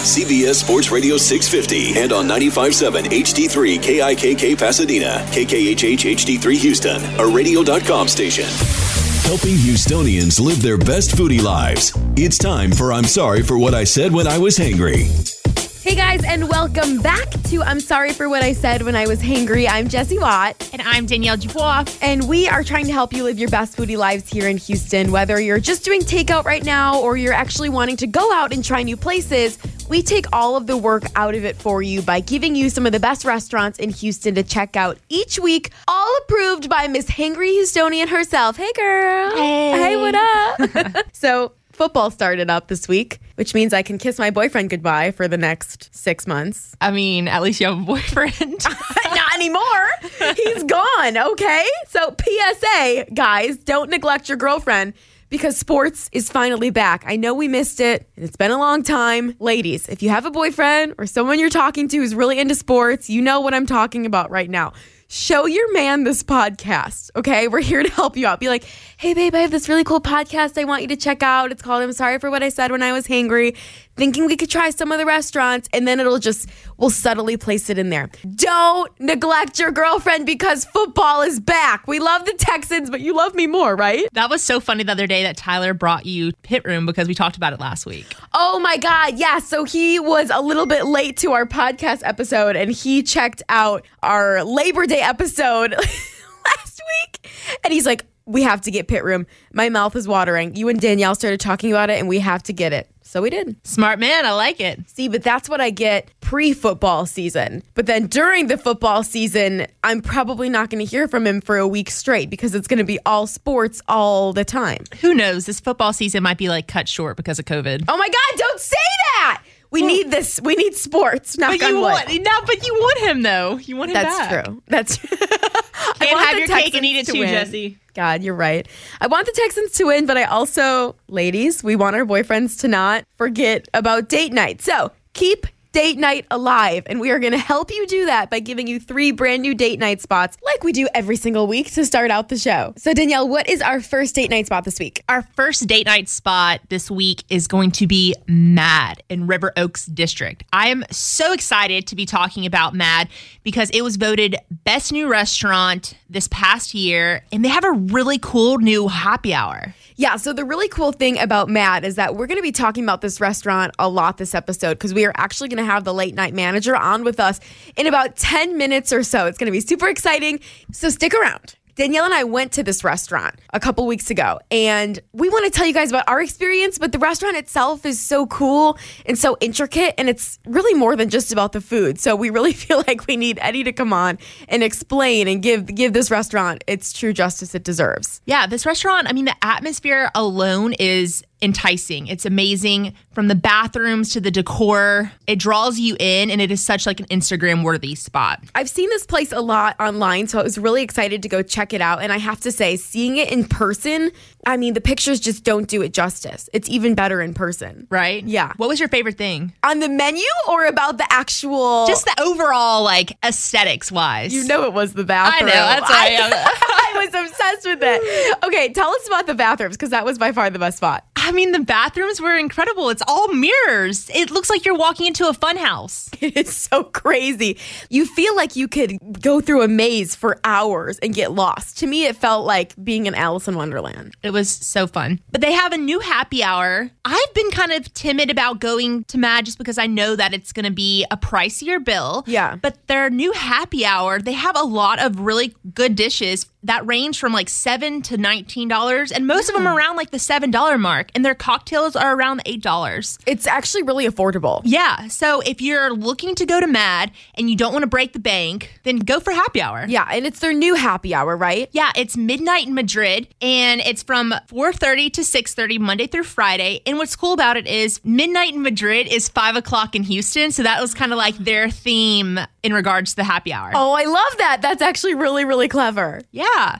CBS Sports Radio 650 and on 95.7 HD3 KIKK Pasadena, KKHH HD3 Houston, a radio.com station. Helping Houstonians live their best foodie lives. It's time for I'm Sorry for What I Said When I Was Hangry. Hey guys, and welcome back to I'm Sorry for What I Said When I Was Hangry. I'm Jessie Watt. And I'm Danielle Dubois. And we are trying to help you live your best foodie lives here in Houston. Whether you're just doing takeout right now or you're actually wanting to go out and try new places, we take all of the work out of it for you by giving you some of the best restaurants in Houston to check out each week, all approved by Miss Hangry Houstonian herself. Hey girl. Hey, what up? So football started up this week, which means I can kiss my boyfriend goodbye for the next 6 months. I mean, at least you have a boyfriend. Not anymore. He's gone, okay? So PSA, guys, don't neglect your girlfriend because sports is finally back. I know we missed it, and it's been a long time. Ladies, if you have a boyfriend or someone you're talking to who's really into sports, you know what I'm talking about right now. Show your man this podcast, okay? We're here to help you out. Be like, hey, babe, I have this really cool podcast I want you to check out. It's called I'm Sorry for What I Said When I Was Hangry. Thinking we could try some of the restaurants, and then we'll subtly place it in there. Don't neglect your girlfriend because football is back. We love the Texans, but you love me more, right? That was so funny the other day that Tyler brought you Pit Room because we talked about it last week. Oh my God, yeah. So he was a little bit late to our podcast episode, and he checked out our Labor Day episode last week, and he's like, we have to get Pit Room. My mouth is watering. You and Danielle started talking about it, and we have to get it. So we did. Smart man. I like it. See, but that's what I get pre-football season. But then during the football season, I'm probably not going to hear from him for a week straight because it's going to be all sports all the time. Who knows? This football season might be like cut short because of COVID. Oh my God, don't say that! We need this. We need sports. Knock on wood. But you want him, though. You want him back. That's true. That's true. Can't have your cake and eat it too, Jessie. God, you're right. I want the Texans to win, but I also, ladies, we want our boyfriends to not forget about date night. So keep date night alive, and we are going to help you do that by giving you 3 brand new date night spots like we do every single week to start out the show. So Danielle, what is our first date night spot this week? Our first date night spot this week is going to be Mad in River Oaks District. I am so excited to be talking about Mad because it was voted best new restaurant this past year, and they have a really cool new happy hour. Yeah, so the really cool thing about Mad is that we're going to be talking about this restaurant a lot this episode because we are actually going to have the late night manager on with us in about 10 minutes or so. It's going to be super exciting, so stick around. Danielle and I went to this restaurant a couple weeks ago, and we want to tell you guys about our experience, but the restaurant itself is so cool and so intricate, and it's really more than just about the food. So we really feel like we need Eddie to come on and explain and give this restaurant its true justice it deserves. Yeah, this restaurant, I mean, the atmosphere alone is enticing. It's amazing from the bathrooms to the decor. It draws you in, and it is such like an Instagram worthy spot. I've seen this place a lot online, so I was really excited to go check it out. And I have to say, seeing it in person, I mean, the pictures just don't do it justice. It's even better in person. Right? Yeah. What was your favorite thing? On the menu or about the actual? Just the overall, like, aesthetics wise. You know it was the bathroom. I know. That's why I am. I was obsessed with it. Okay, tell us about the bathrooms because that was by far the best spot. I mean, the bathrooms were incredible. It's all mirrors. It looks like you're walking into a fun house. It's so crazy. You feel like you could go through a maze for hours and get lost. To me, it felt like being in Alice in Wonderland. It was so fun. But they have a new happy hour. I've been kind of timid about going to Mad just because I know that it's going to be a pricier bill. Yeah. But their new happy hour, they have a lot of really good dishes that range from like $7 to $19, and most of them are around like the $7 mark, and their cocktails are around $8. It's actually really affordable. Yeah, so if you're looking to go to Mad and you don't want to break the bank, then go for happy hour. Yeah, and it's their new happy hour, right? Yeah, it's midnight in Madrid, and it's from 4:30 to 6:30 Monday through Friday. And what's cool about it is midnight in Madrid is 5 o'clock in Houston, so that was kind of like their theme in regards to the happy hour. Oh, I love that. That's actually really, really clever. Yeah. Some of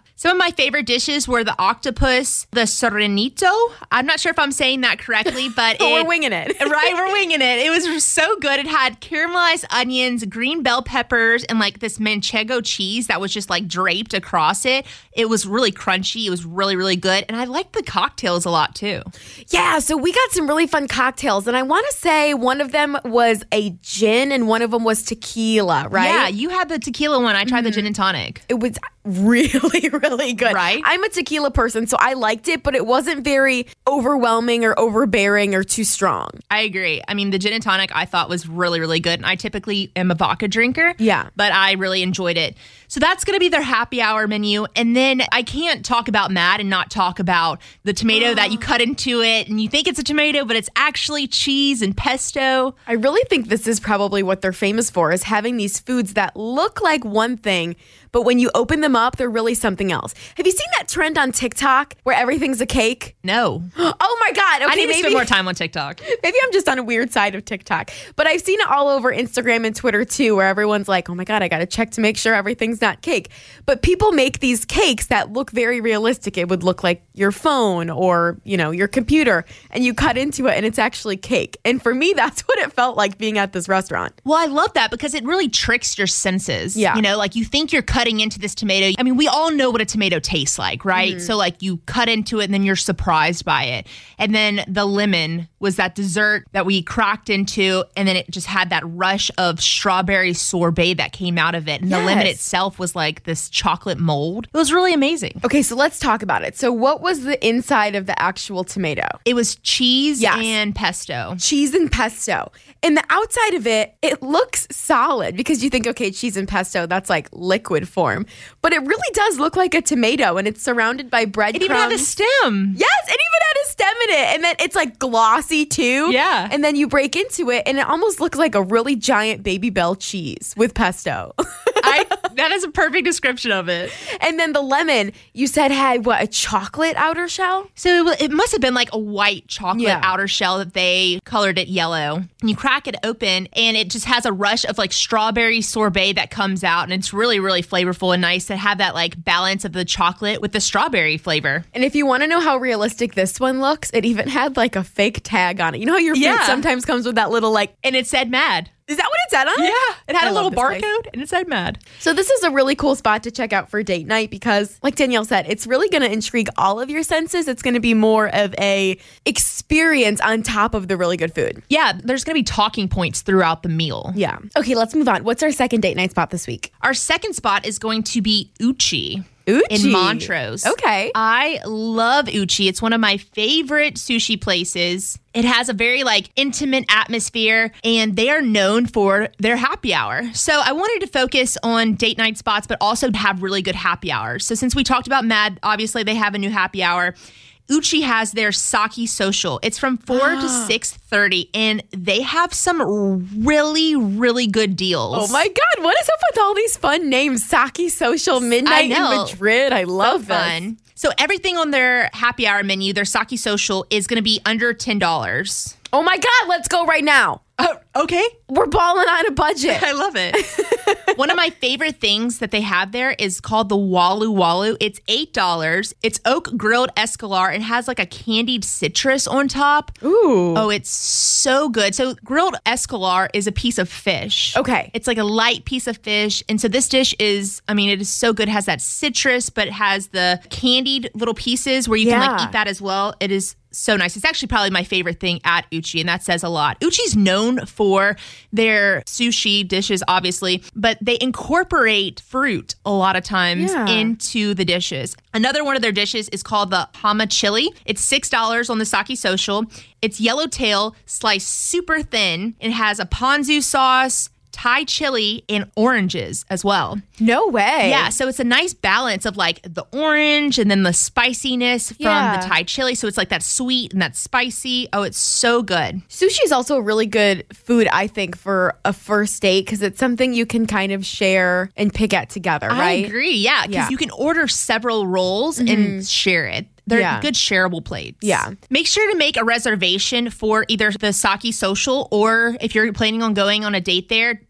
my favorite dishes were the octopus, the sorenito. I'm not sure if I'm saying that correctly, but we're winging it. Right, we're winging it. It was so good. It had caramelized onions, green bell peppers, and like this manchego cheese that was just like draped across it. It was really crunchy. It was really, really good. And I liked the cocktails a lot too. Yeah, so we got some really fun cocktails. And I want to say one of them was a gin and one of them was tequila, right? Yeah, you had the tequila one. I tried the gin and tonic. It was really, really good. Right? I'm a tequila person, so I liked it, but it wasn't very overwhelming or overbearing or too strong. I agree. I mean, the gin and tonic I thought was really, really good. And I typically am a vodka drinker. Yeah. But I really enjoyed it. So that's going to be their happy hour menu. And then I can't talk about Mad and not talk about the tomato that you cut into it. And you think it's a tomato, but it's actually cheese and pesto. I really think this is probably what they're famous for, is having these foods that look like one thing, but when you open them up, they're really something else. Have you seen that trend on TikTok where everything's a cake? No. Oh my God. Okay, I need to spend more time on TikTok. Maybe I'm just on a weird side of TikTok. But I've seen it all over Instagram and Twitter too, where everyone's like, oh my God, I got to check to make sure everything's not cake. But people make these cakes that look very realistic. It would look like your phone or, your computer, and you cut into it and it's actually cake. And for me, that's what it felt like being at this restaurant. Well, I love that because it really tricks your senses. Yeah. Like you think you're cutting into this tomato. I mean, we all know what a tomato tastes like, right? So like you cut into it and then you're surprised by it. And then the lemon was that dessert that we cracked into, and then it just had that rush of strawberry sorbet that came out of it. And the lemon itself was like this chocolate mold. It was really amazing. Okay, so let's talk about it. So what was the inside of the actual tomato? It was cheese and pesto. Cheese and pesto. And the outside of it, it looks solid because you think, okay, cheese and pesto, that's like liquid form. But it really does look like a tomato, and it's surrounded by breadcrumbs. It even had a stem. Yes, it even had a stem in it. And then it's like glossy too. Yeah. And then you break into it, and it almost looks like a really giant Baby Bell cheese with pesto. That is a perfect description of it. And then the lemon, you said had a chocolate outer shell? So it must have been like a white chocolate outer shell that they colored it yellow. And you crack it open and it just has a rush of like strawberry sorbet that comes out. And it's really, really flavorful and nice to have that like balance of the chocolate with the strawberry flavor. And if you want to know how realistic this one looks, it even had like a fake tag on it. You know how your fruit sometimes comes with that little like... And it said Mad. Is that what it said on it? Yeah. It had a little barcode place. And it said Mad. So this is a really cool spot to check out for date night because, like Danielle said, it's really going to intrigue all of your senses. It's going to be more of a experience on top of the really good food. Yeah. There's going to be talking points throughout the meal. Yeah. Okay, let's move on. What's our second date night spot this week? Our second spot is going to be Uchi. Uchi. In Montrose. Okay. I love Uchi. It's one of my favorite sushi places. It has a very like intimate atmosphere and they are known for their happy hour. So I wanted to focus on date night spots, but also have really good happy hours. So since we talked about Mad, obviously they have a new happy hour. Uchi has their Sake Social. It's from 4 to 6:30, and they have some really, really good deals. Oh my God, what is up with all these fun names? Sake Social, Midnight in Madrid. I love fun. So everything on their happy hour menu, their Sake Social, is going to be under $10. Oh my God, let's go right now. Okay. We're balling on a budget. I love it. One of my favorite things that they have there is called the Walu Walu. It's $8. It's oak grilled escalar. It has like a candied citrus on top. Ooh. Oh, it's so good. So grilled escalar is a piece of fish. Okay. It's like a light piece of fish. And so this dish is, it is so good. It has that citrus, but it has the candied little pieces where you can like eat that as well. It is so nice. It's actually probably my favorite thing at Uchi, and that says a lot. Uchi's known for their sushi dishes, obviously, but they incorporate fruit a lot of times into the dishes. Another one of their dishes is called the Hama Chili. It's $6 on the Sake Social. It's yellowtail sliced super thin. It has a ponzu sauce, Thai chili, and oranges as well. No way. Yeah, so it's a nice balance of like the orange and then the spiciness from the Thai chili. So it's like that sweet and that spicy. Oh, it's so good. Sushi is also a really good food, I think, for a first date because it's something you can kind of share and pick at together, right? I agree, yeah, because you can order several rolls and share it. They're good shareable plates. Yeah. Make sure to make a reservation for either the Sake Social or if you're planning on going on a date there,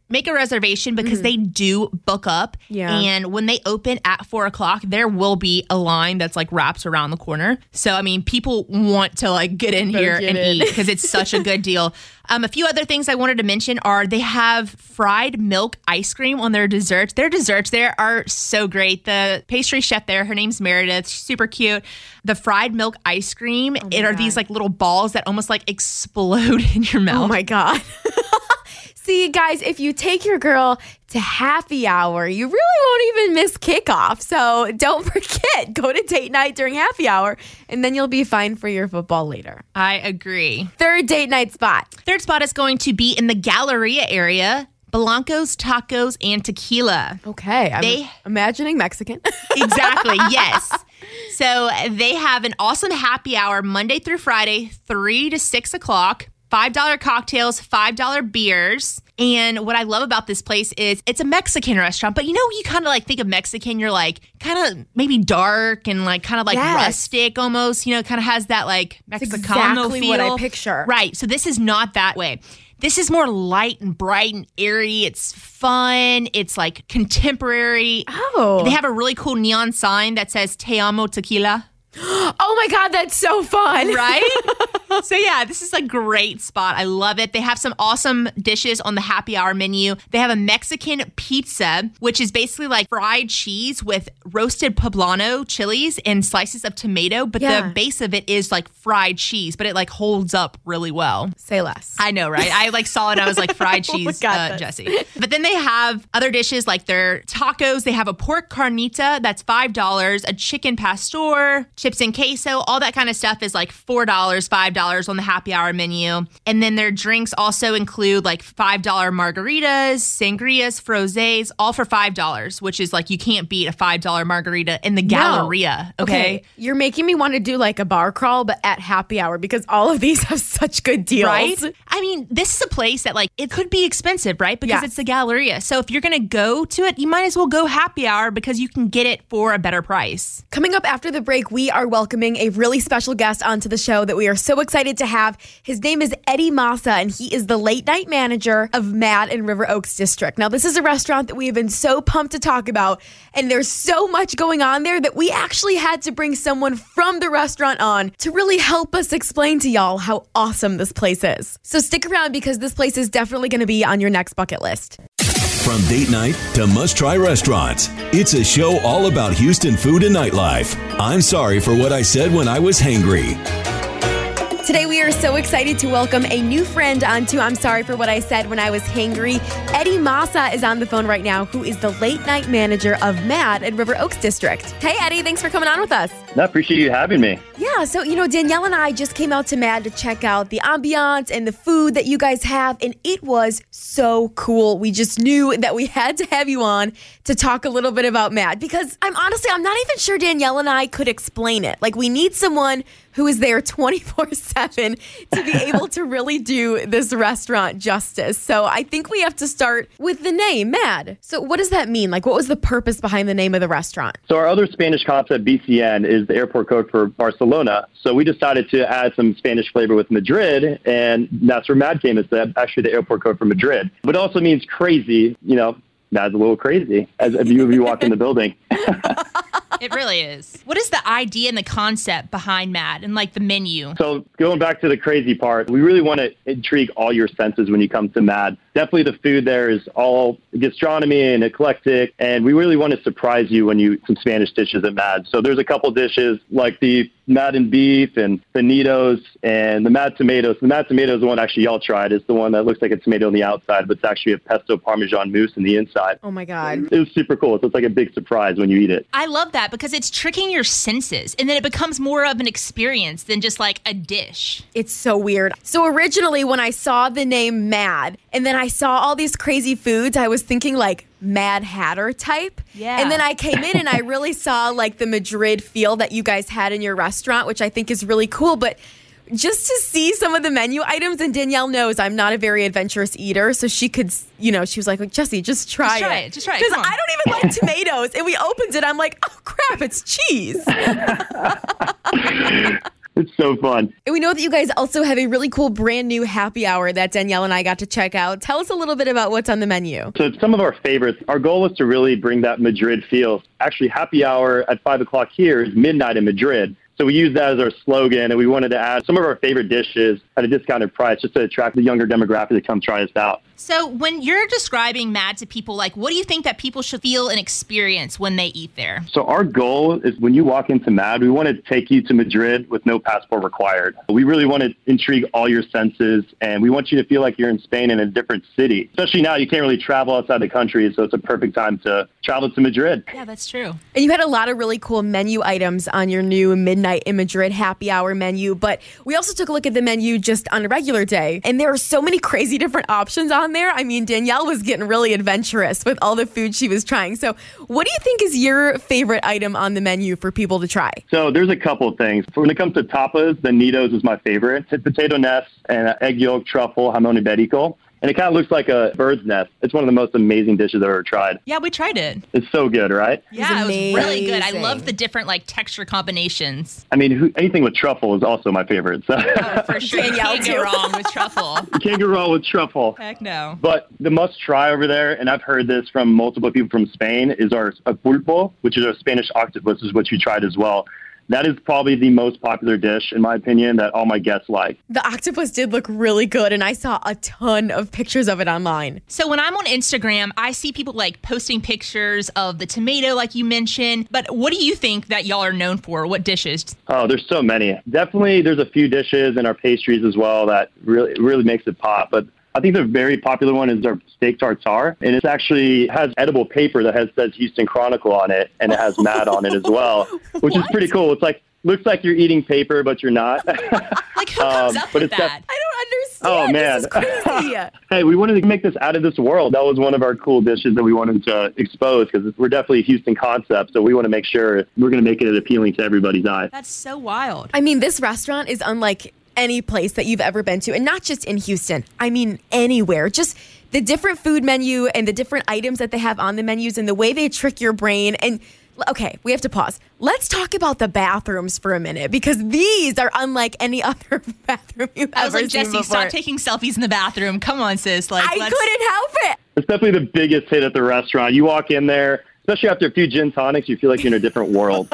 make a reservation because they do book up. Yeah. And when they open at 4 o'clock, there will be a line that's like wraps around the corner. So, I mean, people want to like get in here and eat because it's such a good deal. A few other things I wanted to mention are they have fried milk ice cream on their desserts. Their desserts there are so great. The pastry chef there, her name's Meredith. She's super cute. The fried milk ice cream, it are these like little balls that almost like explode in your mouth. Oh my God. See, guys, if you take your girl to happy hour, you really won't even miss kickoff. So don't forget, go to date night during happy hour, and then you'll be fine for your football later. I agree. Third date night spot. Third spot is going to be in the Galleria area. Blancos, tacos, and tequila. Okay, I'm imagining Mexican. Exactly, yes. So they have an awesome happy hour Monday through Friday, 3 to 6 o'clock. $5 cocktails, $5 beers. And what I love about this place is it's a Mexican restaurant, but you kind of like think of Mexican, you're like kind of maybe dark and like kind of like rustic almost, kind of has that like Mexicano exactly feel. What I picture. Right. So this is not that way. This is more light and bright and airy. It's fun. It's like contemporary. Oh. They have a really cool neon sign that says Te Amo Tequila. Oh my God, that's so fun. Right? So yeah, this is a great spot. I love it. They have some awesome dishes on the happy hour menu. They have a Mexican pizza, which is basically like fried cheese with roasted poblano chilies and slices of tomato. But the base of it is like fried cheese, but it like holds up really well. Say less. I know, right? I like saw it and I was like, fried cheese, Jesse. But then they have other dishes like their tacos. They have a pork carnita that's $5, a chicken pastor, chips and queso, all that kind of stuff is like $4, $5 on the happy hour menu. And then their drinks also include like $5 margaritas, sangrias, frosés, all for $5, which is like you can't beat a $5 margarita in the Galleria. Okay. You're making me want to do like a bar crawl, but at happy hour because all of these have such good deals. Right? I mean, this is a place that like it could be expensive, right? Because it's the Galleria. So if you're going to go to it, you might as well go happy hour because you can get it for a better price. Coming up after the break, we are welcoming a really special guest onto the show that we are so excited to have. His name is Eddie Massa, and he is the late night manager of Mad in River Oaks District. Now, this is a restaurant that we have been so pumped to talk about, and there's so much going on there that we actually had to bring someone from the restaurant on to really help us explain to y'all how awesome this place is. So stick around because this place is definitely going to be on your next bucket list. From date night to must-try restaurants, it's a show all about Houston food and nightlife. I'm sorry for what I said when I was hangry. Today, we are so excited to welcome a new friend onto I'm Sorry for What I Said When I Was Hangry. Eddie Massa is on the phone right now, who is the late night manager of Mad in River Oaks District. Hey, Eddie, thanks for coming on with us. I appreciate you having me. Yeah, so, Danielle and I just came out to Mad to check out the ambiance and the food that you guys have, and it was so cool. We just knew that we had to have you on to talk a little bit about Mad, because I'm not even sure Danielle and I could explain it. Like, we need someone who is there 24/7 to be able to really do this restaurant justice. So I think we have to start with the name, Mad. So what does that mean? Like, what was the purpose behind the name of the restaurant? So our other Spanish concept, BCN, is the airport code for Barcelona. So we decided to add some Spanish flavor with Madrid, and that's where Mad came. It's actually the airport code for Madrid. But it also means crazy, Mad's a little crazy as you walk in the building. It really is. What is the idea and the concept behind Mad and like the menu? So going back to the crazy part, we really want to intrigue all your senses when you come to Mad. Definitely the food there is all gastronomy and eclectic, and we really want to surprise you when you some Spanish dishes at Mad. So there's a couple dishes like the Mad and beef and bonitos and the Mad tomatoes. The Mad tomato is the one actually y'all tried. It's the one that looks like a tomato on the outside, but it's actually a pesto Parmesan mousse in the inside. Oh my God. It was super cool. So it's like a big surprise when you eat it. I love that because it's tricking your senses, and then it becomes more of an experience than just like a dish. It's so weird. So originally when I saw the name Mad and then I saw all these crazy foods, I was thinking like Mad Hatter type. Yeah. And then I came in and I really saw like the Madrid feel that you guys had in your restaurant, which I think is really cool. But just to see some of the menu items, and Danielle knows I'm not a very adventurous eater, so she could, she was like, Jesse, just try it. Just try it. Because I don't even like tomatoes. And we opened it. I'm like, oh, crap, it's cheese. It's so fun. And we know that you guys also have a really cool brand new happy hour that Danielle and I got to check out. Tell us a little bit about what's on the menu. So it's some of our favorites. Our goal was to really bring that Madrid feel. Actually, happy hour at 5 o'clock here is midnight in Madrid. So we used that as our slogan, and we wanted to add some of our favorite dishes at a discounted price just to attract the younger demographic to come try us out. So when you're describing MAD to people, like, what do you think that people should feel and experience when they eat there? So our goal is when you walk into MAD, we want to take you to Madrid with no passport required. We really want to intrigue all your senses, and we want you to feel like you're in Spain in a different city. Especially now, you can't really travel outside the country, so it's a perfect time to travel to Madrid. Yeah, that's true. And you had a lot of really cool menu items on your new Midnight in Madrid happy hour menu, but we also took a look at the menu just on a regular day, and there are so many crazy different options on there. I mean, Danielle was getting really adventurous with all the food she was trying. So what do you think is your favorite item on the menu for people to try? So there's a couple of things. When it comes to tapas, the Nidos is my favorite. It's potato nest and egg yolk, truffle, jamón ibérico. And it kind of looks like a bird's nest. It's one of the most amazing dishes I've ever tried. Yeah, we tried it. It's so good, right? Yeah, it was really good. I love the different texture combinations. I mean, anything with truffle is also my favorite. So. Oh, for sure. You can't go wrong with truffle. You can't go wrong with truffle. Heck no. But the must try over there, and I've heard this from multiple people from Spain, is our pulpo, which is our Spanish octopus, is what you tried as well. That is probably the most popular dish, in my opinion, that all my guests like. The octopus did look really good, and I saw a ton of pictures of it online. So when I'm on Instagram, I see people posting pictures of the tomato, like you mentioned. But what do you think that y'all are known for? What dishes? Oh, there's so many. Definitely, there's a few dishes and our pastries as well that really makes it pop. But I think the very popular one is our steak tartare, and it actually has edible paper that says Houston Chronicle on it, and it has MAD on it as well, which is pretty cool. It's looks like you're eating paper, but you're not. Who comes up with that? I don't understand. Oh, man. This is crazy. Hey, we wanted to make this out of this world. That was one of our cool dishes that we wanted to expose because we're definitely a Houston concept, so we want to make sure we're going to make it appealing to everybody's eye. That's so wild. I mean, this restaurant is unlike any place that you've ever been to, and not just in Houston. I mean, anywhere. Just the different food menu and the different items that they have on the menus and the way they trick your brain. And okay, we have to pause. Let's talk about the bathrooms for a minute because these are unlike any other bathroom you've ever seen Jesse, before. stop taking selfies in the bathroom. Come on, sis. I couldn't help it. It's definitely the biggest hit at the restaurant. You walk in there, especially after a few gin tonics, you feel like you're in a different world.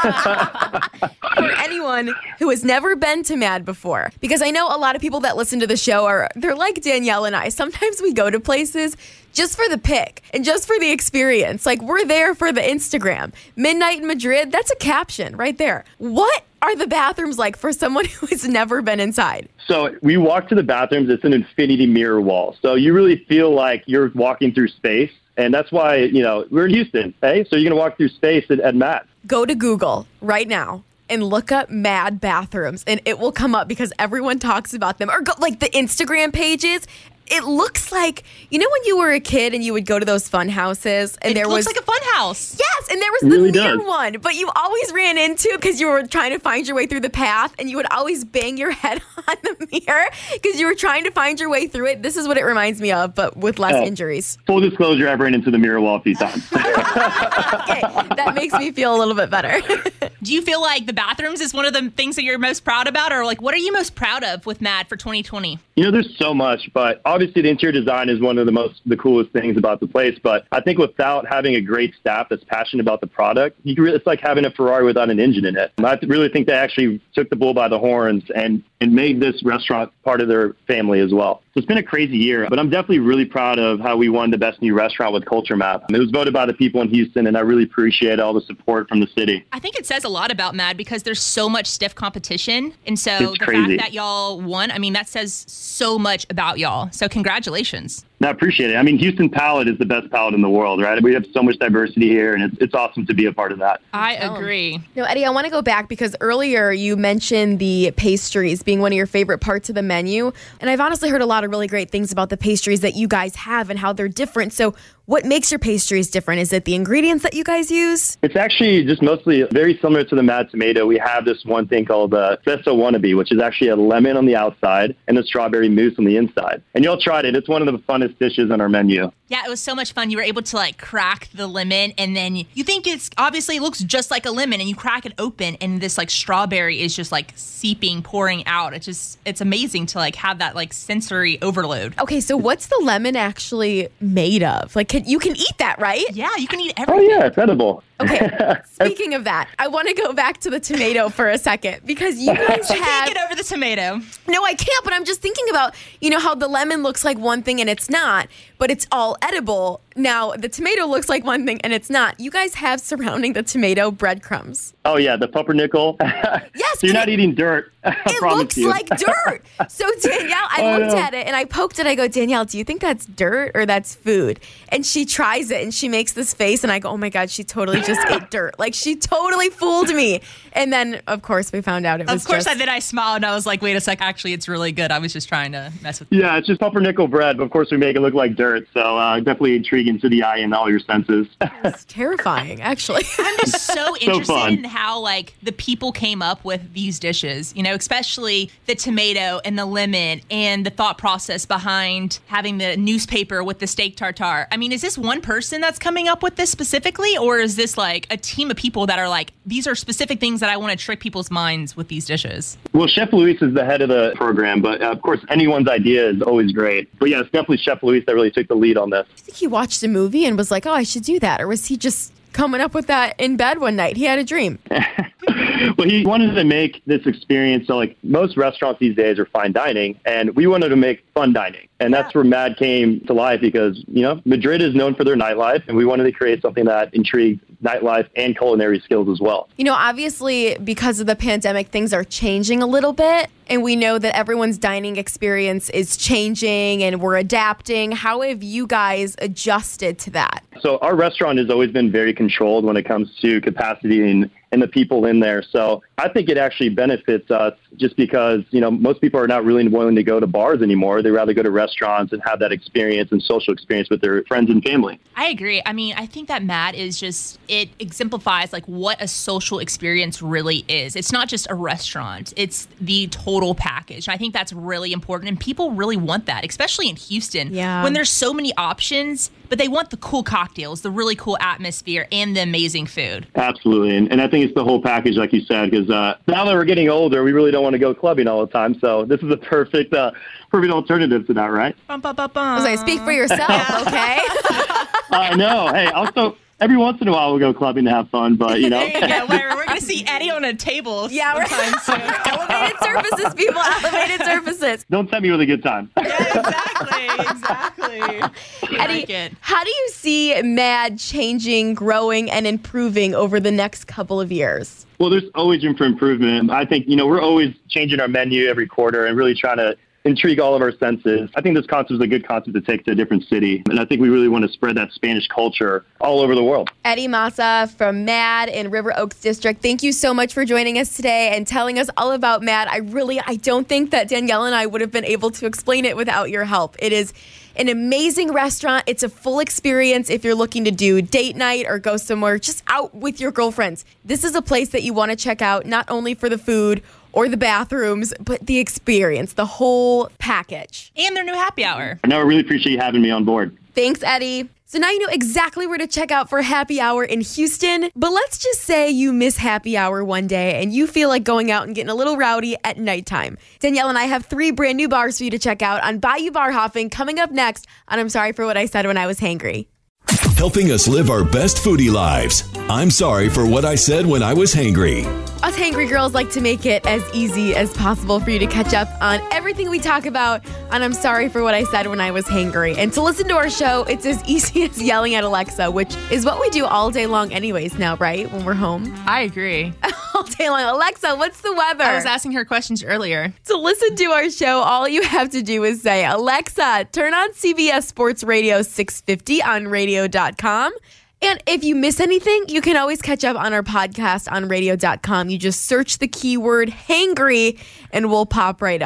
For anyone who has never been to MAD before, because I know a lot of people that listen to the show they're like Danielle and I. Sometimes we go to places just for the pic and just for the experience. We're there for the Instagram. Midnight in Madrid, that's a caption right there. What are the bathrooms like for someone who has never been inside? So we walk to the bathrooms. It's an infinity mirror wall. So you really feel like you're walking through space. And that's why, we're in Houston, hey? So you're going to walk through space at MAD. Go to Google right now and look up MAD bathrooms, and it will come up because everyone talks about them. Or go, the Instagram pages. It looks like, when you were a kid and you would go to those fun houses and it looks like a fun house. Yes, and there was really the mirror one, but you always ran into because you were trying to find your way through the path and you would always bang your head on the mirror because you were trying to find your way through it. This is what it reminds me of, but with less injuries. Full disclosure, I've ran into the mirror wall a few times. Okay, that makes me feel a little bit better. Do you feel like the bathrooms is one of the things that you're most proud about, or what are you most proud of with MAD for 2020? There's so much, but obviously the interior design is one of the coolest things about the place. But I think without having a great staff that's passionate about the product, it's like having a Ferrari without an engine in it. I really think they actually took the bull by the horns and made this restaurant part of their family as well. So it's been a crazy year, but I'm definitely really proud of how we won the Best New Restaurant with Culture Map. It was voted by the people in Houston, and I really appreciate all the support from the city. I think it says a lot about MAD because there's so much stiff competition. And so It's the crazy. fact that y'all won, that says so much about y'all. So congratulations. No, I appreciate it. Houston palate is the best palate in the world, right? We have so much diversity here, and it's awesome to be a part of that. I agree. No, Eddie, I want to go back because earlier you mentioned the pastries being one of your favorite parts of the menu. And I've honestly heard a lot of really great things about the pastries that you guys have and how they're different. So what makes your pastries different? Is it the ingredients that you guys use? It's actually just mostly very similar to the MAD tomato. We have this one thing called Cesso Wannabe, which is actually a lemon on the outside and a strawberry mousse on the inside. And y'all tried it. It's one of the funnest dishes on our menu. Yeah, it was so much fun. You were able to like crack the lemon, and then you think it looks just like a lemon, and you crack it open, and this like strawberry is just like seeping, pouring out. It's amazing to like have that like sensory overload. Okay, so what's the lemon actually made of? Like, you can eat that, right? Yeah, you can eat everything. Oh yeah, it's edible. Okay, speaking of that, I want to go back to the tomato for a second because you guys You can't get over the tomato. No, I can't, but I'm just thinking about, how the lemon looks like one thing and it's not, but it's all edible. Now, the tomato looks like one thing and it's not. You guys have surrounding the tomato breadcrumbs. Oh yeah, the pumpernickel. Yes. So you're not eating dirt. It looks like dirt. So Danielle, I looked at it and I poked it. I go, Danielle, do you think that's dirt or that's food? And she tries it and she makes this face and I go, oh my God, she totally just ate dirt. Like she totally fooled me. And then, of course, we found out it was then I smiled and I was like, wait a sec, actually, it's really good. I was just trying to mess with you. Yeah, it's just pumpernickel bread, but of course we make it look like dirt. So definitely intriguing to the eye and all your senses. It's terrifying, actually. I'm just so interested fun. in how like the people came up with these dishes, especially the tomato and the lemon and the thought process behind having the newspaper with the steak tartare. I mean, is this one person that's coming up with this specifically, or is this like a team of people that are like, these are specific things that I want to trick people's minds with these dishes? Well, Chef Luis is the head of the program, but of course anyone's idea is always great. But yeah, it's definitely Chef Luis that really took the lead on this. I think he watched a movie and was like, oh, I should do that. Or was he just coming up with that in bed one night? He had a dream. Well, he wanted to make this experience. So like most restaurants these days are fine dining, and we wanted to make fun dining. And that's where MAD came to life because, Madrid is known for their nightlife, and we wanted to create something that intrigued nightlife and culinary skills as well. Obviously, because of the pandemic, things are changing a little bit. And we know that everyone's dining experience is changing and we're adapting. How have you guys adjusted to that? So our restaurant has always been very controlled when it comes to capacity and the people in there. So I think it actually benefits us just because, most people are not really willing to go to bars anymore. They rather go to restaurants and have that experience and social experience with their friends and family. I agree. I mean, I think that MAD is it exemplifies like what a social experience really is. It's not just a restaurant. It's the total package. I think that's really important. And people really want that, especially in Houston, when there's so many options, but they want the cool cocktails, the really cool atmosphere, and the amazing food. Absolutely. And I think it's the whole package, like you said, because now that we're getting older, we really don't want to go clubbing all the time. So this is a perfect alternative to that, right? I was like, speak for yourself, okay? I know. Hey, also, every once in a while we'll go clubbing to have fun, but, There you go. We're going to see Eddie on a table sometime soon. Elevated surfaces, people. Elevated surfaces. Don't tempt me with a good time. Yeah, exactly. Eddie, how do you see MAD changing, growing, and improving over the next couple of years? Well, there's always room for improvement. I think, we're always changing our menu every quarter and really trying to intrigue all of our senses. I think this concept is a good concept to take to a different city. And I think we really want to spread that Spanish culture all over the world. Eddie Massa from MAD in River Oaks District, thank you so much for joining us today and telling us all about MAD. I don't think that Danielle and I would have been able to explain it without your help. It is an amazing restaurant. It's a full experience if you're looking to do date night or go somewhere just out with your girlfriends. This is a place that you want to check out, not only for the food or the bathrooms, but the experience, the whole package. And their new happy hour. I really appreciate you having me on board. Thanks, Eddie. So now you know exactly where to check out for happy hour in Houston. But let's just say you miss happy hour one day and you feel like going out and getting a little rowdy at nighttime. Danielle and I have 3 brand new bars for you to check out on Bayou Bar Hopping coming up next on I'm Sorry for What I Said When I Was Hangry. Helping us live our best foodie lives. I'm sorry for what I said when I was hangry. Us hangry girls like to make it as easy as possible for you to catch up on everything we talk about on I'm Sorry for What I Said When I Was Hangry. And to listen to our show, it's as easy as yelling at Alexa, which is what we do all day long anyways now, right? When we're home. I agree. All day long. Alexa, what's the weather? I was asking her questions earlier. To listen to our show, all you have to do is say, Alexa, turn on CBS Sports Radio 650 on radio.com. And if you miss anything, you can always catch up on our podcast on radio.com. You just search the keyword hangry and we'll pop right up.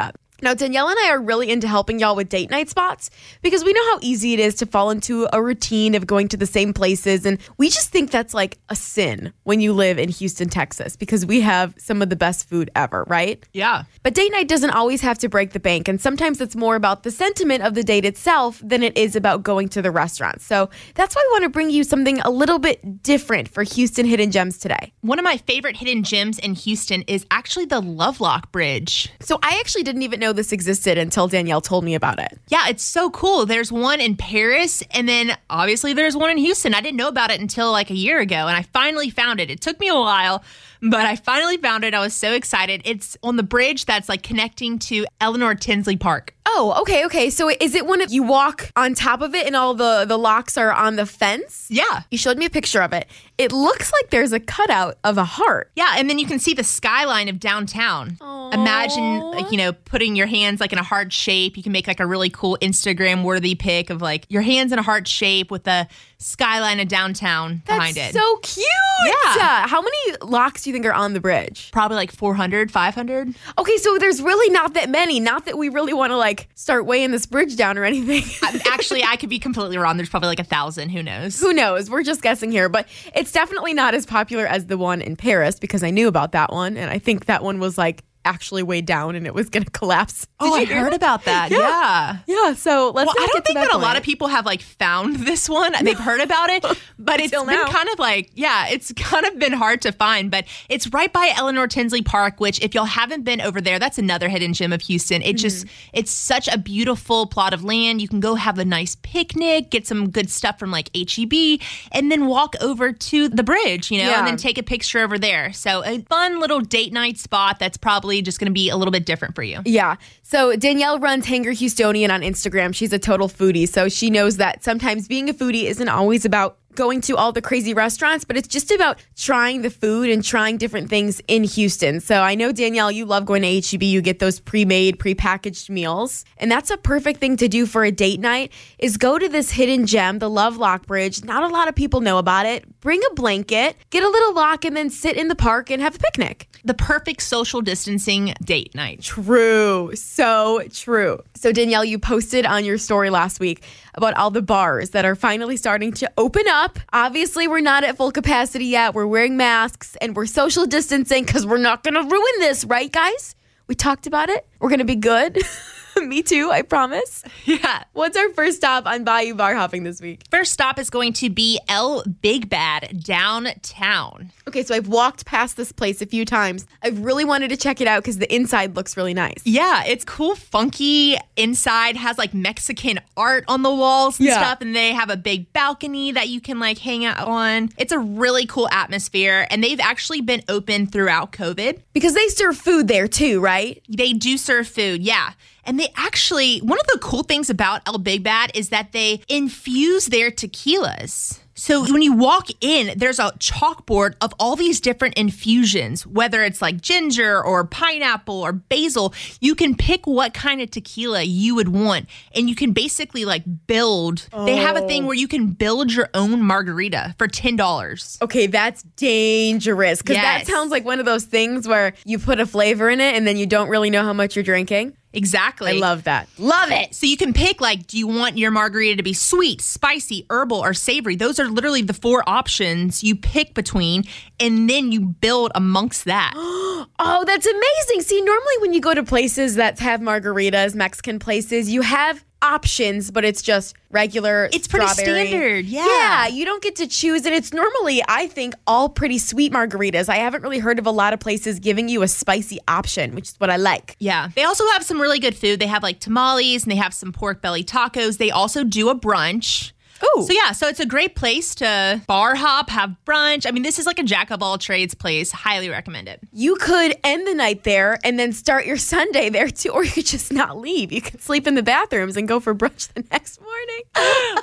Now, Danielle and I are really into helping y'all with date night spots because we know how easy it is to fall into a routine of going to the same places. And we just think that's like a sin when you live in Houston, Texas, because we have some of the best food ever, right? Yeah. But date night doesn't always have to break the bank. And sometimes it's more about the sentiment of the date itself than it is about going to the restaurant. So that's why we want to bring you something a little bit different for Houston Hidden Gems today. One of my favorite hidden gems in Houston is actually the Lovelock Bridge. So I actually didn't even know this existed until Danielle told me about it. Yeah, it's so cool. There's one in Paris, and then obviously there's one in Houston. I didn't know about it until like a year ago, and I finally found it. It took me a while, but I finally found it. I was so excited. It's on the bridge that's like connecting to Eleanor Tinsley Park. Oh, okay. So is it when you walk on top of it and all the locks are on the fence? Yeah. You showed me a picture of it. It looks like there's a cutout of a heart. Yeah, and then you can see the skyline of downtown. Aww. Imagine, like, putting your hands like in a heart shape. You can make like a really cool Instagram-worthy pic of like your hands in a heart shape with the skyline of downtown behind it. That's so cute. Yeah. How many locks do you think are on the bridge? Probably like 400, 500. Okay, so there's really not that many. Not that we really want to like start weighing this bridge down or anything. Actually, I could be completely wrong. There's probably like 1,000. Who knows? Who knows? We're just guessing here. But it's definitely not as popular as the one in Paris because I knew about that one. And I think that one was like actually way down and it was going to collapse. Oh, I heard about that. Yeah. Yeah. So let's I don't think that a lot of people have like found this one. They've heard about it, but it's been kind of like, it's kind of been hard to find, but it's right by Eleanor Tinsley Park, which if y'all haven't been over there, that's another hidden gem of Houston. It's such a beautiful plot of land. You can go have a nice picnic, get some good stuff from like H-E-B, and then walk over to the bridge, and then take a picture over there. So a fun little date night spot that's probably just going to be a little bit different for you. Yeah. So Danielle runs Hanger Houstonian on Instagram. She's a total foodie. So she knows that sometimes being a foodie isn't always about going to all the crazy restaurants, but it's just about trying the food and trying different things in Houston. So I know, Danielle, you love going to H-E-B. You get those pre-made, pre-packaged meals. And that's a perfect thing to do for a date night is go to this hidden gem, the Lovelock Bridge. Not a lot of people know about it. Bring a blanket, get a little lock, and then sit in the park and have a picnic. The perfect social distancing date night. True. So true. So Danielle, you posted on your story last week about all the bars that are finally starting to open up. Obviously, we're not at full capacity yet. We're wearing masks and we're social distancing because we're not going to ruin this, right, guys? We talked about it. We're going to be good. Me too, I promise. Yeah. What's our first stop on Bayou Bar Hopping this week? First stop is going to be El Big Bad downtown. Okay, so I've walked past this place a few times. I've really wanted to check it out because the inside looks really nice. Yeah, it's cool, funky inside, has like Mexican art on the walls and stuff, and they have a big balcony that you can like hang out on. It's a really cool atmosphere, and they've actually been open throughout COVID. Because they serve food there too, right? They do serve food, yeah. And they actually, one of the cool things about El Big Bad is that they infuse their tequilas. So when you walk in, there's a chalkboard of all these different infusions, whether it's like ginger or pineapple or basil. You can pick what kind of tequila you would want, and you can basically like build. They have a thing where you can build your own margarita for $10. Okay, that's dangerous because that sounds like one of those things where you put a flavor in it and then you don't really know how much you're drinking. Exactly. I love that. Love it. So you can pick, like, do you want your margarita to be sweet, spicy, herbal, or savory? Those are literally the 4 options you pick between, and then you build amongst that. Oh, that's amazing. See, normally when you go to places that have margaritas, Mexican places, you have options, but it's just regular It's pretty strawberry. standard, yeah. Yeah, you don't get to choose, and it's normally, I think, all pretty sweet margaritas. I haven't really heard of a lot of places giving you a spicy option, which is what I like. Yeah. They also have some really good food. They have like tamales, and they have some pork belly tacos. They also do a brunch. Ooh. So it's a great place to bar hop, have brunch. I mean, this is like a jack of all trades place. Highly recommend it. You could end the night there and then start your Sunday there too, or you could just not leave. You could sleep in the bathrooms and go for brunch the next morning.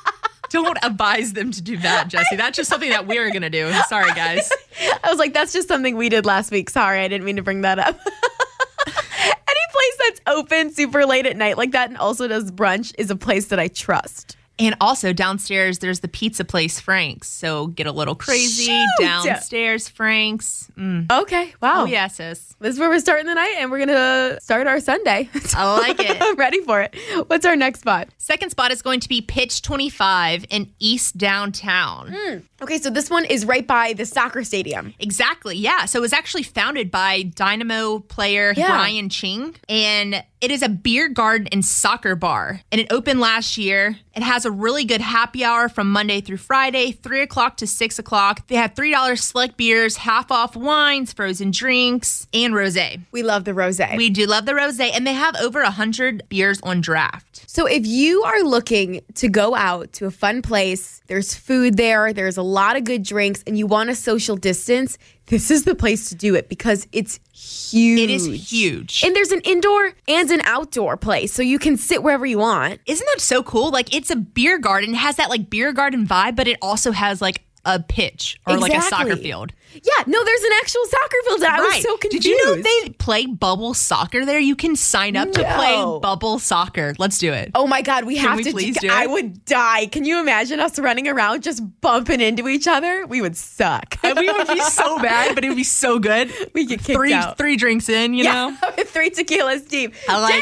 Don't advise them to do that, Jesse. That's just something that we're going to do. Sorry, guys. I was like, that's just something we did last week. Sorry, I didn't mean to bring that up. Any place that's open super late at night like that and also does brunch is a place that I trust. And also downstairs, there's the pizza place, Frank's. So get a little crazy. Shoot! Downstairs, Frank's. Okay. Wow. Oh, yeah, sis. This is where we're starting the night, and we're going to start our Sunday. I like it. I'm ready for it. What's our next spot? Second spot is going to be Pitch 25 in East Downtown. Okay, so this one is right by the soccer stadium. Exactly, yeah. So it was actually founded by Dynamo player Brian Ching, and it is a beer garden and soccer bar, and it opened last year. It has a really good happy hour from Monday through Friday, 3 o'clock to 6 o'clock. They have $3 select beers, half off wines, frozen drinks, and rosé. We love the rosé. We do love the rosé, and they have over 100 beers on draft. So if you are looking to go out to a fun place, there's food there, there's a lot of good drinks, and you want to social distance, this is the place to do it because it's huge. It is huge. And there's an indoor and an outdoor place, so you can sit wherever you want. Isn't that so cool? Like, it's a beer garden. It has that, like, beer garden vibe, but it also has, like, a pitch or like a soccer field. Yeah, no, there's an actual soccer field. I was so confused. Did you know they play bubble soccer there? You can sign up to play bubble soccer. Let's do it. Oh my God, we have to. Please do it? I would die. Can you imagine us running around just bumping into each other? We would suck. We would be so bad, but it would be so good. We get kicked out. 3 drinks in, you know? 3 tequilas deep. I like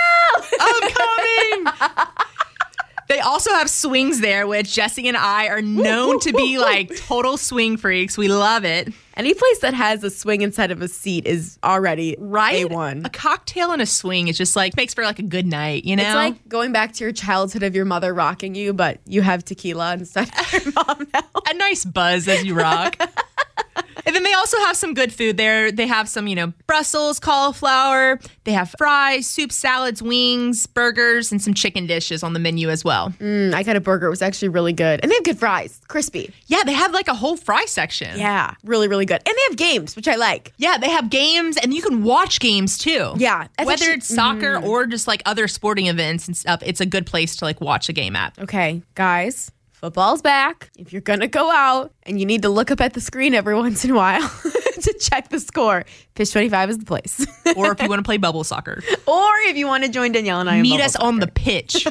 it. I'm coming. They also have swings there, which Jesse and I are known to be like total swing freaks. We love it. Any place that has a swing inside of a seat is already right. A1. A cocktail and a swing is just like makes for like a good night, you know? It's like going back to your childhood of your mother rocking you, but you have tequila instead of your mom now. A nice buzz as you rock. And then they also have some good food there. They have some, Brussels, cauliflower. They have fries, soup, salads, wings, burgers, and some chicken dishes on the menu as well. I got a burger. It was actually really good. And they have good fries. Crispy. Yeah, they have like a whole fry section. Yeah, really, really good. And they have games, which I like. Yeah, they have games, and you can watch games too. Yeah. Whether it's soccer or just like other sporting events and stuff, it's a good place to like watch a game at. Okay, guys. Football's back. If you're going to go out and you need to look up at the screen every once in a while to check the score, Pitch 25 is the place. Or if you want to play bubble soccer. Or if you want to join Danielle and I. Meet us on the pitch.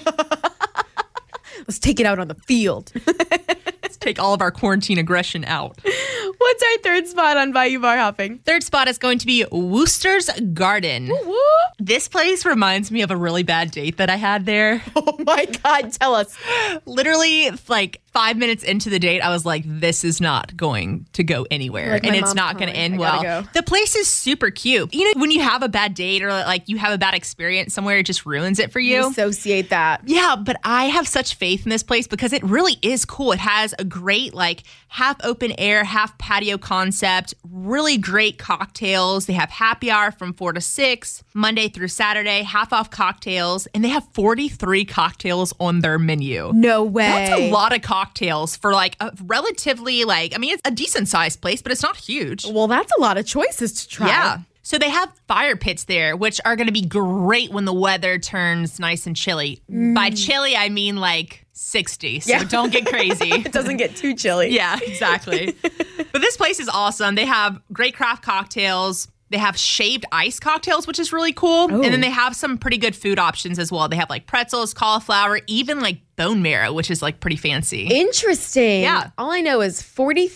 Let's take it out on the field. Let's take all of our quarantine aggression out. What's our third spot on Bayou Bar Hopping? Third spot is going to be Wooster's Garden. Woo-woo. This place reminds me of a really bad date that I had there. Oh my God, tell us. Literally, like 5 minutes into the date, I was like, this is not going to go anywhere. Like, and it's not going to end well. Go. The place is super cute. You know, when you have a bad date or like you have a bad experience somewhere, it just ruins it for you. You associate that. Yeah, but I have such faith in this place because it really is cool. It has a great like half open air, half patio concept, really great cocktails. They have happy hour from 4 to 6, Monday through Saturday, half off cocktails, and they have 43 cocktails on their menu. No way. That's a lot of cocktails for like a relatively like, I mean, it's a decent sized place, but it's not huge. Well, that's a lot of choices to try. Yeah. So they have fire pits there, which are going to be great when the weather turns nice and chilly. By chilly, I mean like 60. So don't get crazy. It doesn't get too chilly. Yeah, exactly. But this place is awesome. They have great craft cocktails. They have shaved ice cocktails, which is really cool. Oh. And then they have some pretty good food options as well. They have like pretzels, cauliflower, even like bone marrow, which is like pretty fancy. Interesting. Yeah. All I know is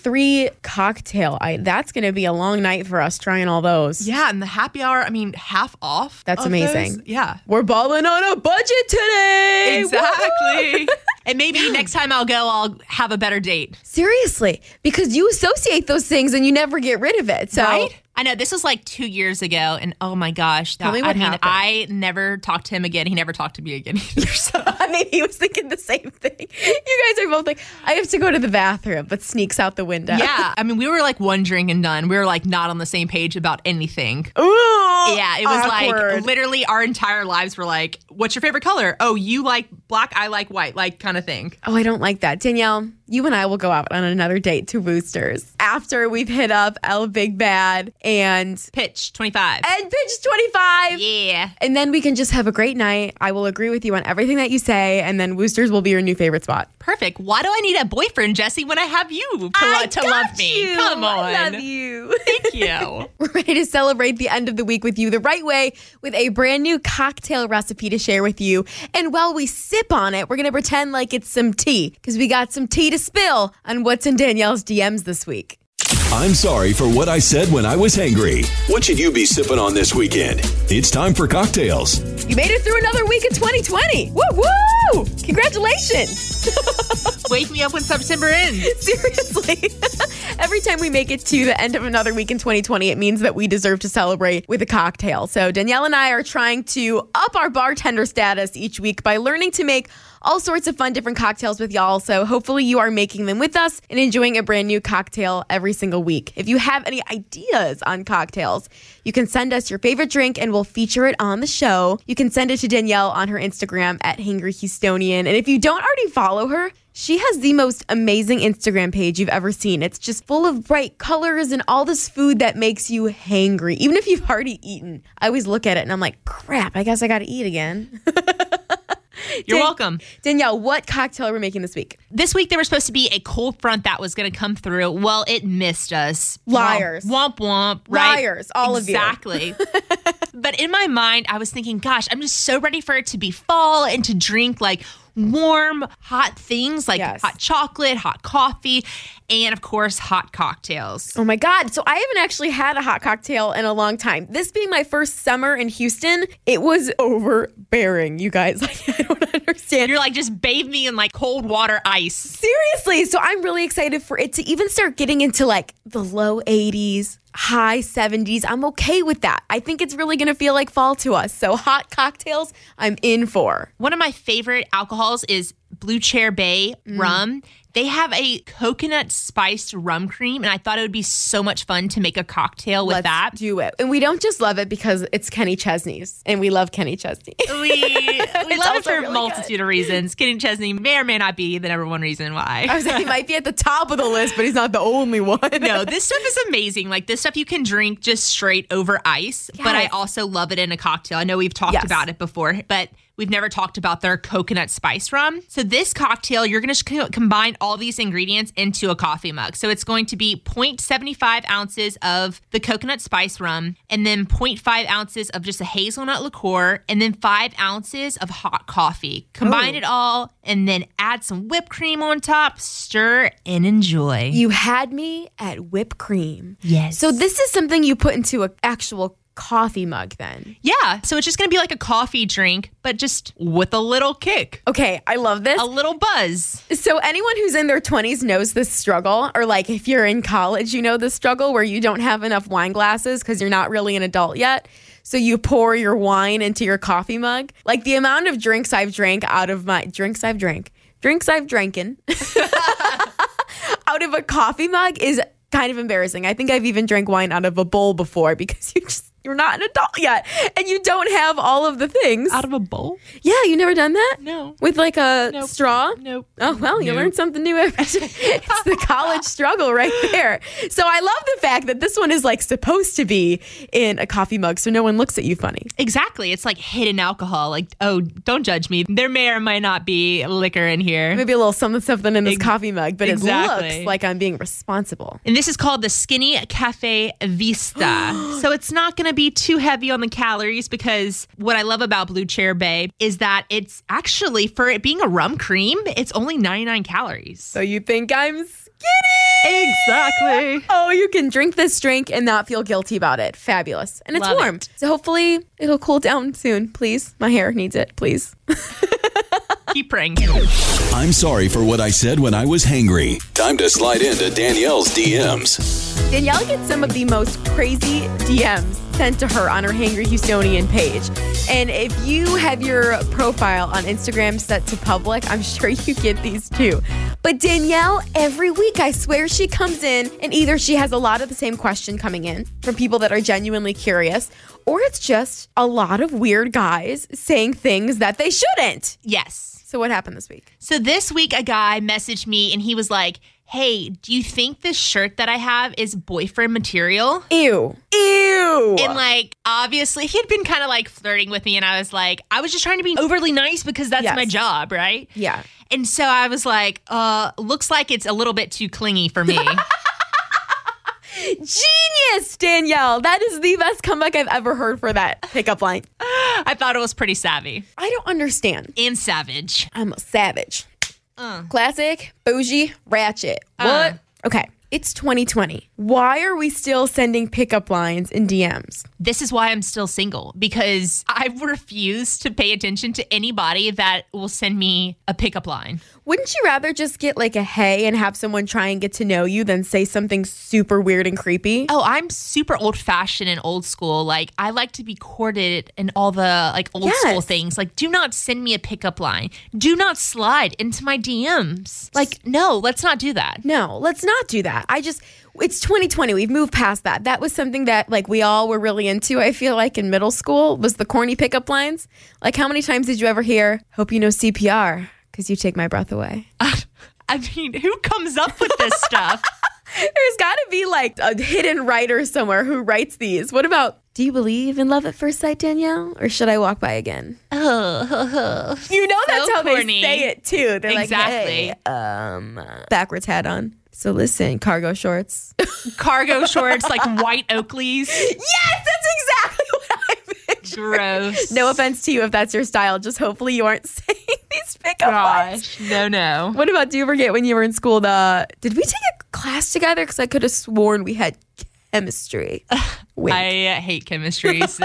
43 cocktail. That's going to be a long night for us trying all those. Yeah, and the happy hour, I mean, half off. That's amazing. Those. Yeah. We're balling on a budget today. Exactly. And maybe next time I'll go, I'll have a better date. Seriously, because you associate those things and you never get rid of it. So. Right? I know this was like 2 years ago, and oh my gosh, Tell me what happened. I never talked to him again. He never talked to me again either. So. I mean, he was thinking the same thing. You guys are both like, I have to go to the bathroom, but sneaks out the window. Yeah, I mean, we were like one drink and done. We were like not on the same page about anything. Ooh, yeah, it was awkward. like literally our entire lives were like, what's your favorite color? Oh, you like black, I like white, like kind of thing. Oh, I don't like that. Danielle, you and I will go out on another date to Wooster's after we've hit up El Big Bad and Pitch 25. And Pitch 25. Yeah. And then we can just have a great night. I will agree with you on everything that you say, and then Wooster's will be your new favorite spot. Perfect. Why do I need a boyfriend, Jesse, when I have you to love me? Come on. I love you. Thank you. We're ready to celebrate the end of the week with you the right way with a brand new cocktail recipe to share share with you. And while we sip on it, we're going to pretend like it's some tea because we got some tea to spill on what's in Danielle's DMs this week. I'm sorry for what I said when I was hangry. What should you be sipping on this weekend? It's time for cocktails. You made it through another week of 2020. Woo woo! Congratulations. Wake me up when September ends. Seriously. Every time we make it to the end of another week in 2020, it means that we deserve to celebrate with a cocktail. So Danielle and I are trying to up our bartender status each week by learning to make all sorts of fun different cocktails with y'all. So hopefully you are making them with us and enjoying a brand new cocktail every single week. If you have any ideas on cocktails, you can send us your favorite drink and we'll feature it on the show. You can send it to Danielle on her Instagram at HangryHoustonian. And if you don't already follow her, she has the most amazing Instagram page you've ever seen. It's just full of bright colors and all this food that makes you hangry. Even if you've already eaten, I always look at it and I'm like, crap, I guess I got to eat again. You're welcome. Danielle, what cocktail are we making this week? This week, there was supposed to be a cold front that was going to come through. Well, it missed us. Liars. Womp, womp, right? Liars, all of you. Exactly. But in my mind, I was thinking, gosh, I'm just so ready for it to be fall and to drink like warm, hot things like hot chocolate, hot coffee, and of course, hot cocktails. Oh my God. So I haven't actually had a hot cocktail in a long time. This being my first summer in Houston, it was overbearing, you guys. Like, I don't understand. You're like, just bathe me in like cold water ice. Seriously. So I'm really excited for it to even start getting into like the low 80s. High 70s. I'm okay with that. I think it's really going to feel like fall to us. So hot cocktails, I'm in for. One of my favorite alcohols is Blue Chair Bay rum. They have a coconut spiced rum cream, and I thought it would be so much fun to make a cocktail with that. Let's do it. And we don't just love it because it's Kenny Chesney's, and we love Kenny Chesney. We love it for really a multitude of reasons. Kenny Chesney may or may not be the number one reason why. I was like, he might be at the top of the list, but he's not the only one. No, this stuff is amazing. Like, this stuff you can drink just straight over ice, but I also love it in a cocktail. I know we've talked about it before, but we've never talked about their coconut spice rum. So this cocktail, you're going to combine all these ingredients into a coffee mug. So it's going to be 0.75 ounces of the coconut spice rum, and then 0.5 ounces of just a hazelnut liqueur, and then 5 ounces of hot coffee. Combine it all, and then add some whipped cream on top, stir, and enjoy. You had me at whipped cream. Yes. So this is something you put into an actual coffee mug then. Yeah. So it's just going to be like a coffee drink, but just with a little kick. Okay. I love this. A little buzz. So anyone who's in their 20s knows this struggle, or like if you're in college, you know this struggle where you don't have enough wine glasses because you're not really an adult yet. So you pour your wine into your coffee mug. Like the amount of drinks I've drank out of my drinks I've dranken out of a coffee mug is kind of embarrassing. I think I've even drank wine out of a bowl before because you're not an adult yet and you don't have all of the things. Out of a bowl? Yeah, you never done that? No. With like a straw? Nope. Oh, well, you learn something new every day. It's the college struggle right there. So I love the fact that this one is like supposed to be in a coffee mug so no one looks at you funny. Exactly. It's like hidden alcohol. Like, oh, don't judge me. There may or may not be liquor in here. Maybe a little something in this coffee mug, but it Exactly. looks like I'm being responsible. And this is called the Skinny Cafe Vista. So it's not going to be too heavy on the calories because what I love about Blue Chair Bay is that it's actually, for it being a rum cream, it's only 99 calories. So you think I'm skinny? Exactly. Oh, you can drink this drink and not feel guilty about it. Fabulous. And it's Love warm. it. So hopefully it'll cool down soon, please. My hair needs it, please. Keep praying. I'm sorry for what I said when I was hangry. Time to slide into Danielle's DMs. Danielle gets some of the most crazy DMs sent to her on her Hangry Houstonian page. And if you have your profile on Instagram set to public, I'm sure you get these too. But Danielle, every week, I swear she comes in and either she has a lot of the same question coming in from people that are genuinely curious, or it's just a lot of weird guys saying things that they shouldn't. Yes. So what happened this week? So this week, a guy messaged me and he was like, hey, do you think this shirt that I have is boyfriend material? Ew. Ew. And like, obviously, he had been kind of like flirting with me. And I was like, I was just trying to be overly nice because that's my job, right? Yeah. And so I was like, looks like it's a little bit too clingy for me. Genius, Danielle. That is the best comeback I've ever heard for that pickup line. I thought it was pretty savvy. I don't understand. And savage. I'm a savage. Classic, bougie, ratchet. What? Okay. It's 2020. Why are we still sending pickup lines in DMs? This is why I'm still single, because I refuse to pay attention to anybody that will send me a pickup line. Wouldn't you rather just get like a hey and have someone try and get to know you than say something super weird and creepy? Oh, I'm super old fashioned and old school. Like, I like to be courted and all the like old school things. Like, do not send me a pickup line. Do not slide into my DMs. Like, no, let's not do that. No, let's not do that. It's 2020. We've moved past that. That was something that like we all were really into, I feel like, in middle school, was the corny pickup lines. Like, how many times did you ever hear, hope you know CPR because you take my breath away? I mean, who comes up with this stuff? There's got to be like a hidden writer somewhere who writes these. What about, do you believe in love at first sight, Danielle? Or should I walk by again? Oh, you know that's so how corny. they say it too. They're Exactly. like, hey, backwards hat on. So listen, cargo shorts. Cargo shorts, like white Oakleys. Yes, that's exactly what I pictured. Gross. No offense to you if that's your style. Just hopefully you aren't saying these pickup lines. No. What about, do you forget when you were in school, did we take a class together? Because I could have sworn we had chemistry. I hate chemistry, so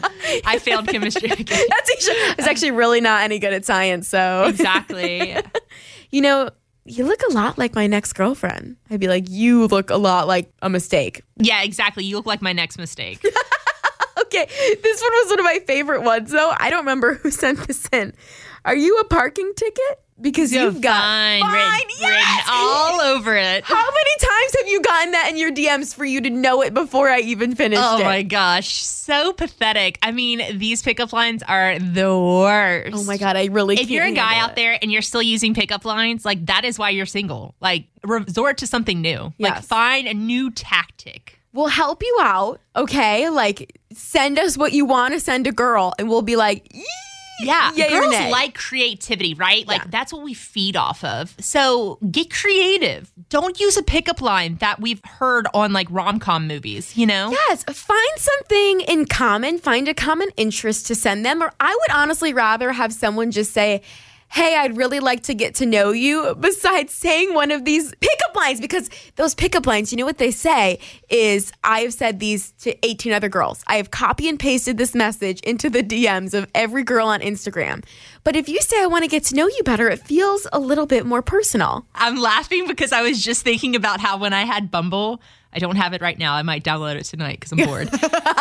I failed chemistry again. I was actually really not any good at science, so. Exactly. You know, you look a lot like my next girlfriend. I'd be like, you look a lot like a mistake. Yeah, exactly. You look like my next mistake. Okay, this one was one of my favorite ones, though. I don't remember who sent this in. Are you a parking ticket? Because you've got fine written all over it. How many times have you gotten that in your DMs for you to know it before I even finished it? Oh my gosh, so pathetic. I mean, these pickup lines are the worst. Oh my God, I really can't. If you're a guy handle out there and you're still using pickup lines, like, that is why you're single. Like, resort to something new. Yes. Like, find a new tactic. We'll help you out, okay? Like, send us what you want to send a girl, and we'll be like, yeah, yay or girls nay. like creativity, right? Like, Yeah. that's what we feed off of. So get creative. Don't use a pickup line that we've heard on like rom-com movies, you know? Yes, find something in common, find a common interest to send them. Or I would honestly rather have someone just say, hey, I'd really like to get to know you, besides saying one of these pickup lines, because those pickup lines, you know what they say is, I have said these to 18 other girls. I have copy and pasted this message into the DMs of every girl on Instagram. But if you say I want to get to know you better, it feels a little bit more personal. I'm laughing because I was just thinking about how when I had Bumble, I don't have it right now. I might download it tonight because I'm bored.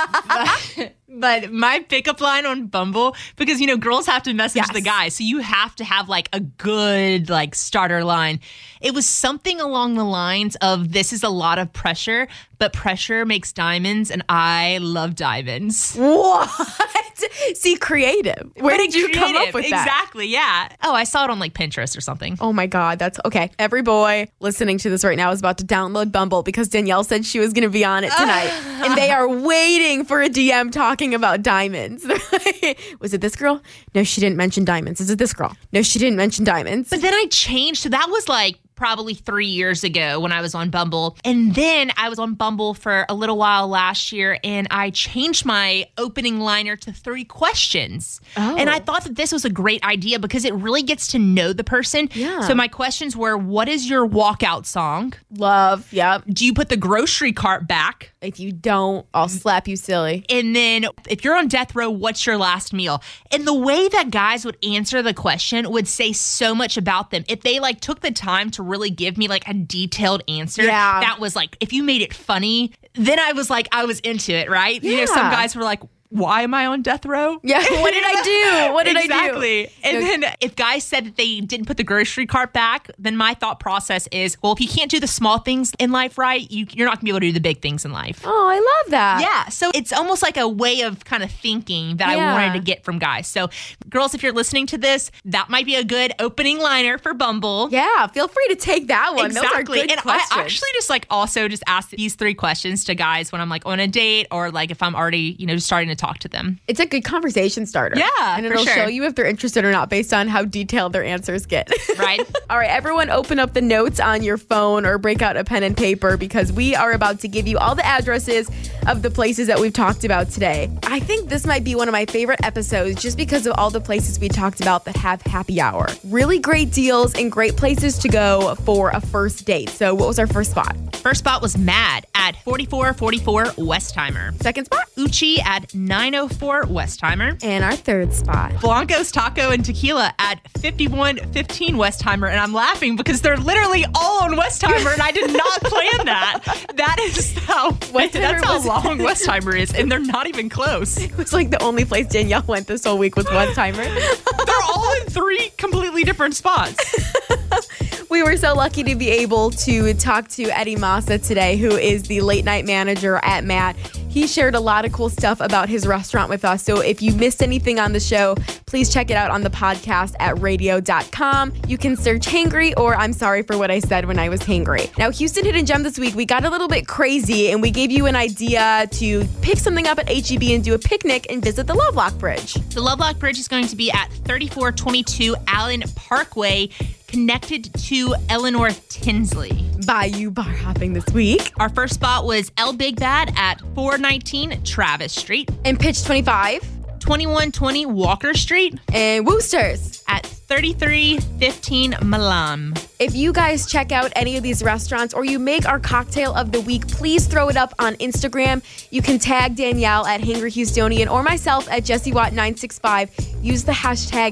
But my pickup line on Bumble, because, you know, girls have to message the guy. So you have to have like a good like starter line. It was something along the lines of, this is a lot of pressure, but pressure makes diamonds, and I love diamonds. What? See, creative. Where did you come up with that? Exactly, yeah. Oh, I saw it on like Pinterest or something. Oh my God, that's okay. Every boy listening to this right now is about to download Bumble because Danielle said she was going to be on it tonight. And they are waiting for a DM talking about diamonds. Was it this girl? No, she didn't mention diamonds. Is it this girl? No, she didn't mention diamonds. But then I changed. So that was like probably 3 years ago when I was on Bumble. And then I was on Bumble for a little while last year, and I changed my opening liner to 3 questions. Oh. And I thought that this was a great idea because it really gets to know the person. Yeah. So my questions were, what is your walkout song? Love, yep. Do you put the grocery cart back? If you don't, I'll slap you silly. And then if you're on death row, what's your last meal? And the way that guys would answer the question would say so much about them. If they like took the time to really give me like a detailed answer, that was like, if you made it funny, then I was like, I was into it, right? Yeah. You know, some guys were like, why am I on death row? Yeah, what did I do? What did I do? Exactly. And then if guys said that they didn't put the grocery cart back, then my thought process is, well, if you can't do the small things in life right, you're not going to be able to do the big things in life. Oh, I love that. Yeah. So it's almost like a way of kind of thinking that I wanted to get from guys. So girls, if you're listening to this, that might be a good opening liner for Bumble. Yeah, feel free to take that one. Exactly. Those are good and questions. I actually just like also just ask these 3 questions to guys when I'm like on a date, or like if I'm already, you know, just starting to talk to them. It's a good conversation starter. Yeah, and it'll show you if they're interested or not based on how detailed their answers get. Right. All right, everyone open up the notes on your phone or break out a pen and paper because we are about to give you all the addresses of the places that we've talked about today. I think this might be one of my favorite episodes just because of all the places we talked about that have happy hour. Really great deals and great places to go for a first date. So what was our first spot? First spot was Mad at 4444 Westheimer. Second spot? Uchi at 904 Westheimer. And our third spot? Blancos Taco and Tequila at 5115 Westheimer. And I'm laughing because they're literally all on Westheimer and I did not plan that. That's how long Westheimer is, and they're not even close. It was like the only place Danielle went this whole week was Westheimer. They're all in 3 completely different spots. We were so lucky to be able to talk to Eddie Massa today, who is the late night manager at Matt. He shared a lot of cool stuff about his restaurant with us. So if you missed anything on the show, please check it out on the podcast at radio.com. You can search Hangry or I'm sorry for what I said when I was hangry. Now, Houston Hidden Gem this week, we got a little bit crazy and we gave you an idea to pick something up at HEB and do a picnic and visit the Lovelock Bridge. The Lovelock Bridge is going to be at 3422 Allen Parkway, connected to Eleanor Tinsley. Bayou bar hopping this week. Our first spot was El Big Bad at 419 Travis Street. And Pitch 25. 2120 Walker Street. And Wooster's at 3315 Milam. If you guys check out any of these restaurants or you make our cocktail of the week, please throw it up on Instagram. You can tag Danielle at Hangry Houstonian or myself at Jessie Watt 965. Use the hashtag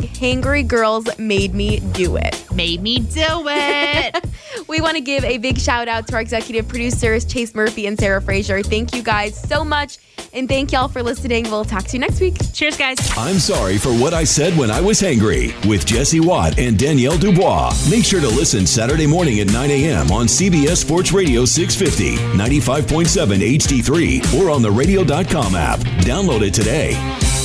HangryGirlsMadeMeDoIt. Made me do it. We want to give a big shout out to our executive producers, Chase Murphy and Sarah Frazier. Thank you guys so much. And thank y'all for listening. We'll talk to you next week. Cheers, guys. I'm sorry for what I said when I was hangry with Jessie Watt and Danielle Dubois. Make sure to listen Saturday morning at 9 a.m. on CBS Sports Radio 650, 95.7 HD3, or on the radio.com app. Download it today.